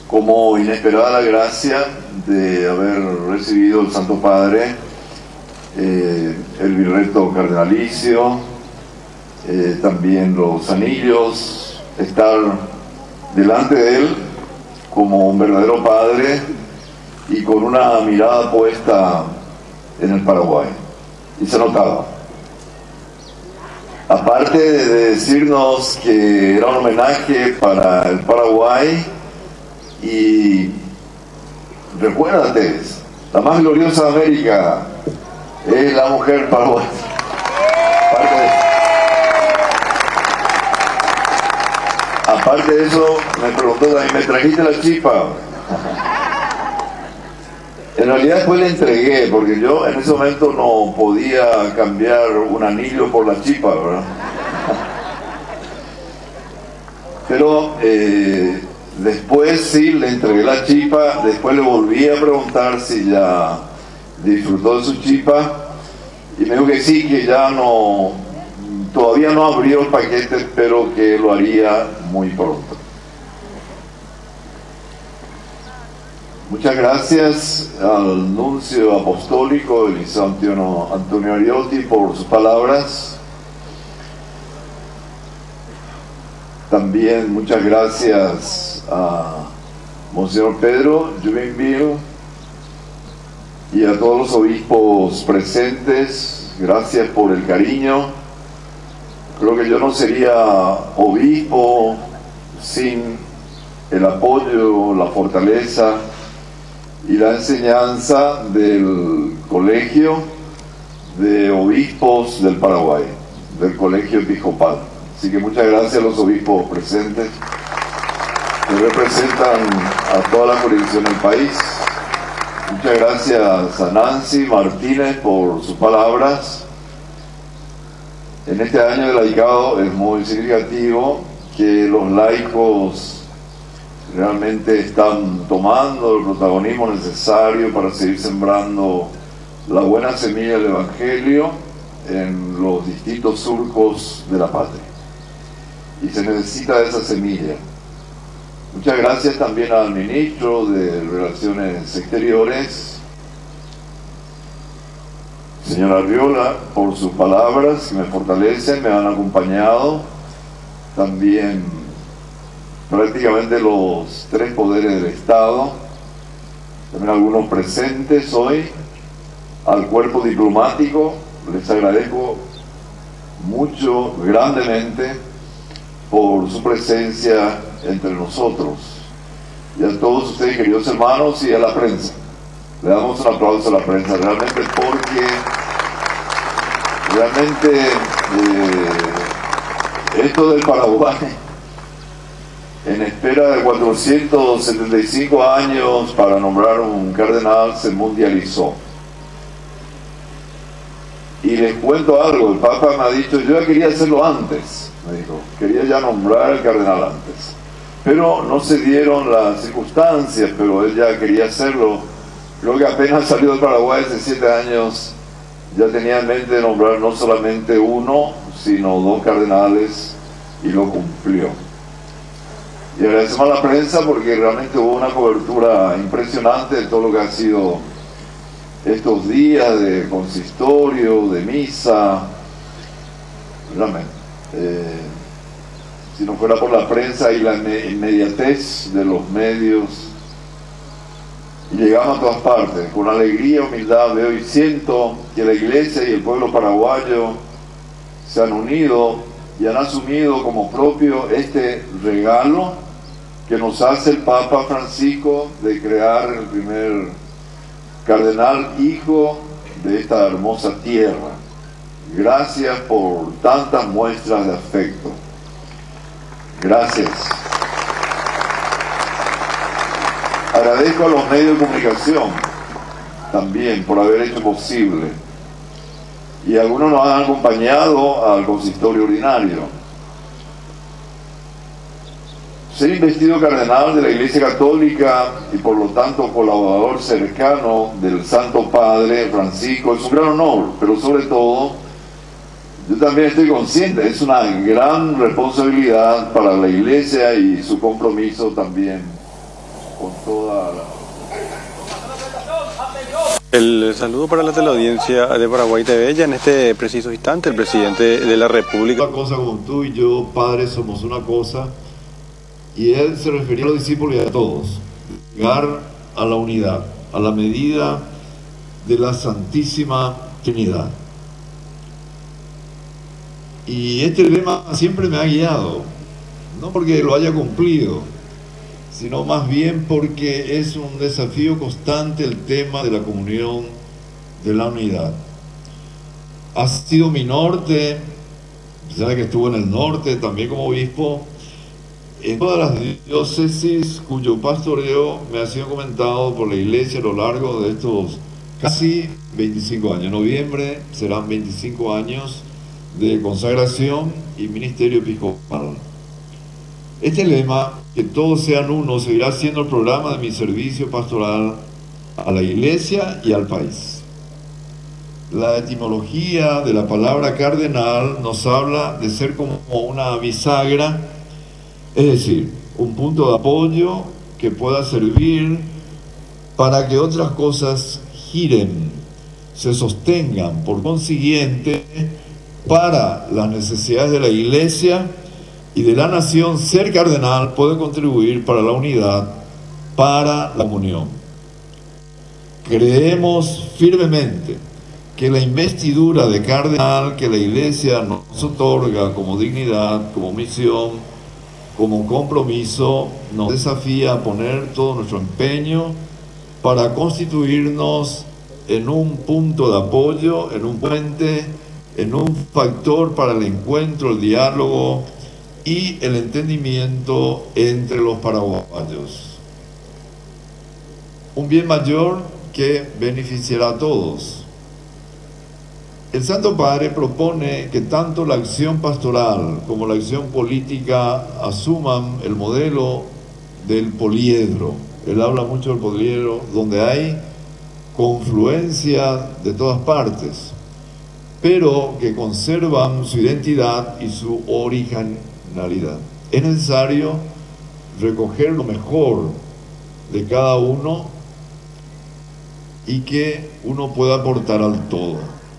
como inesperada la gracia de haber recibido el Santo Padre, el virreto cardenalicio, también los anillos, estar delante de él como un verdadero padre y con una mirada puesta en el Paraguay. Y se notaba. Aparte de decirnos que era un homenaje para el Paraguay, y recuérdate, la más gloriosa de América es la mujer paraguaya. Aparte de eso, me preguntó también, ¿me trajiste la chipa? En realidad después le entregué, porque yo en ese momento no podía cambiar un anillo por la chipa, ¿verdad? Pero después sí le entregué la chipa, después le volví a preguntar si ya disfrutó de su chipa, y me dijo que sí, que ya no, todavía no abrió el paquete, pero que lo haría muy pronto. Muchas gracias al nuncio apostólico, el licenciado Antonio Ariotti, por sus palabras. También muchas gracias a Monseñor Pedro Juvinville y a todos los obispos presentes. Gracias por el cariño. Creo que yo no sería obispo sin el apoyo, la fortaleza y la enseñanza del Colegio de Obispos del Paraguay, del Colegio Episcopal. Así que muchas gracias a los obispos presentes que representan a toda la jurisdicción del país. Muchas gracias a Nancy Martínez por sus palabras. En este año de laicado es muy significativo que los laicos realmente están tomando el protagonismo necesario para seguir sembrando la buena semilla del Evangelio en los distintos surcos de la patria. Y se necesita esa semilla. Muchas gracias también al ministro de Relaciones Exteriores, señor Arriola, por sus palabras que me fortalecen, me han acompañado. También prácticamente los tres poderes del Estado, también algunos presentes hoy, al cuerpo diplomático, les agradezco mucho, grandemente, por su presencia entre nosotros, y a todos ustedes, queridos hermanos, y a la prensa. Le damos un aplauso a la prensa, realmente, porque esto del Paraguay, en espera de 475 años para nombrar un cardenal, se mundializó. Y les cuento algo, el Papa me ha dicho, yo ya quería hacerlo antes, me dijo, quería ya nombrar al cardenal antes, pero no se dieron las circunstancias, pero él ya quería hacerlo. Creo que apenas salió de Paraguay hace 7 años, ya tenía en mente nombrar no solamente uno, sino 2 cardenales, y lo cumplió. Y agradecemos a la prensa porque realmente hubo una cobertura impresionante de todo lo que ha sido estos días de consistorio, de misa. Realmente, si no fuera por la prensa y la inmediatez de los medios, y llegamos a todas partes, con alegría, humildad, veo y siento que la Iglesia y el pueblo paraguayo se han unido y han asumido como propio este regalo que nos hace el Papa Francisco de crear el primer cardenal hijo de esta hermosa tierra. Gracias por tantas muestras de afecto. Gracias. Agradezco a los medios de comunicación también por haber hecho posible. Y algunos nos han acompañado al consistorio ordinario. Ser investido cardenal de la Iglesia Católica y por lo tanto colaborador cercano del Santo Padre Francisco es un gran honor, pero sobre todo yo también estoy consciente, es una gran responsabilidad para la Iglesia y su compromiso también con toda la... El saludo para la teleaudiencia de Paraguay TV. Ya en este preciso instante, el presidente de la República. Una cosa como tú y yo, Padre, somos una cosa, y él se refería a los discípulos y a todos. Llegar a la unidad, a la medida de la Santísima Trinidad. Y este lema siempre me ha guiado, no porque lo haya cumplido, sino más bien porque es un desafío constante el tema de la comunión, de la unidad. Ha sido mi norte, ya que estuve en el norte también como obispo, en todas las diócesis cuyo pastoreo me ha sido comentado por la Iglesia a lo largo de estos casi 25 años. En noviembre serán 25 años de consagración y ministerio episcopal. Este lema, que todos sean uno, seguirá siendo el programa de mi servicio pastoral a la Iglesia y al país. La etimología de la palabra cardenal nos habla de ser como una bisagra, es decir, un punto de apoyo que pueda servir para que otras cosas giren, se sostengan. Por consiguiente, para las necesidades de la Iglesia y de la nación, ser cardenal puede contribuir para la unidad, para la comunión. Creemos firmemente que la investidura de cardenal que la Iglesia nos otorga como dignidad, como misión, como compromiso, nos desafía a poner todo nuestro empeño para constituirnos en un punto de apoyo, en un puente, en un factor para el encuentro, el diálogo y el entendimiento entre los paraguayos. Un bien mayor que beneficiará a todos. El Santo Padre propone que tanto la acción pastoral como la acción política asuman el modelo del poliedro. Él habla mucho del poliedro, donde hay confluencia de todas partes, pero que conservan su identidad y su originalidad. Es necesario recoger lo mejor de cada uno y que uno pueda aportar al todo.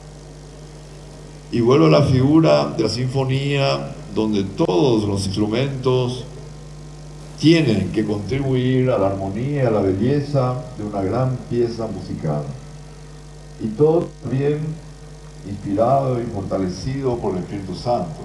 Y vuelvo a la figura de la sinfonía, donde todos los instrumentos tienen que contribuir a la armonía y a la belleza de una gran pieza musical. Y todo también inspirado y fortalecido por el Espíritu Santo.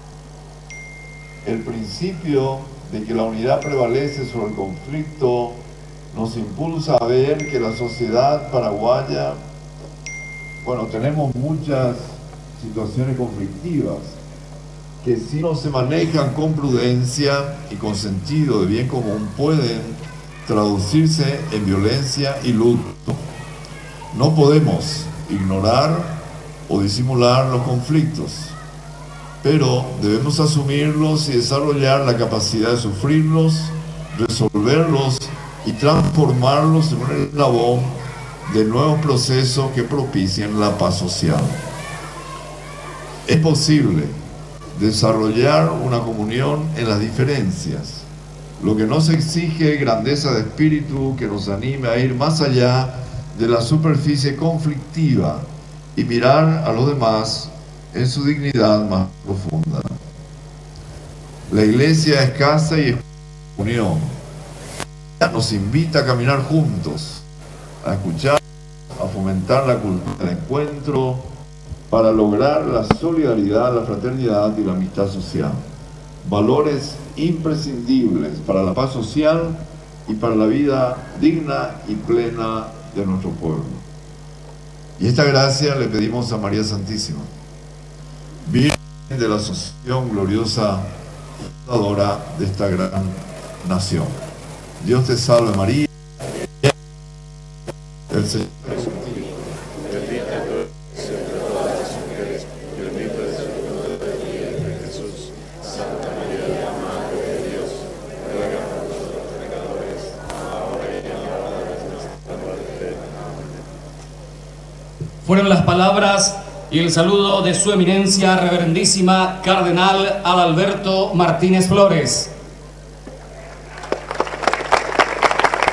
El principio de que la unidad prevalece sobre el conflicto nos impulsa a ver que la sociedad paraguaya, tenemos muchas situaciones conflictivas que si no se manejan con prudencia y con sentido de bien común pueden traducirse en violencia y luto. No podemos ignorar o disimular los conflictos, pero debemos asumirlos y desarrollar la capacidad de sufrirlos, resolverlos y transformarlos en un eslabón de nuevos procesos que propicien la paz social. Es posible desarrollar una comunión en las diferencias, lo que nos exige grandeza de espíritu que nos anime a ir más allá de la superficie conflictiva y mirar a los demás en su dignidad más profunda. La Iglesia es casa y es comunión. Nos invita a caminar juntos, a escuchar, a fomentar la cultura del encuentro, para lograr la solidaridad, la fraternidad y la amistad social. Valores imprescindibles para la paz social y para la vida digna y plena de nuestro pueblo. Y esta gracia le pedimos a María Santísima, Virgen de la Asociación gloriosa, fundadora de esta gran nación. Dios te salve María, el Señor es contigo. Fueron las palabras y el saludo de su eminencia reverendísima Cardenal Adalberto Martínez Flores.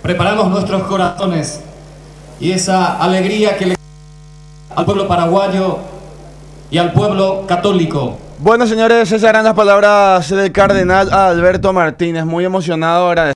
preparamos nuestros corazones y esa alegría que le al pueblo paraguayo y al pueblo católico. Bueno, señores, esas eran las palabras del cardenal Alberto Martínez, muy emocionado ahora.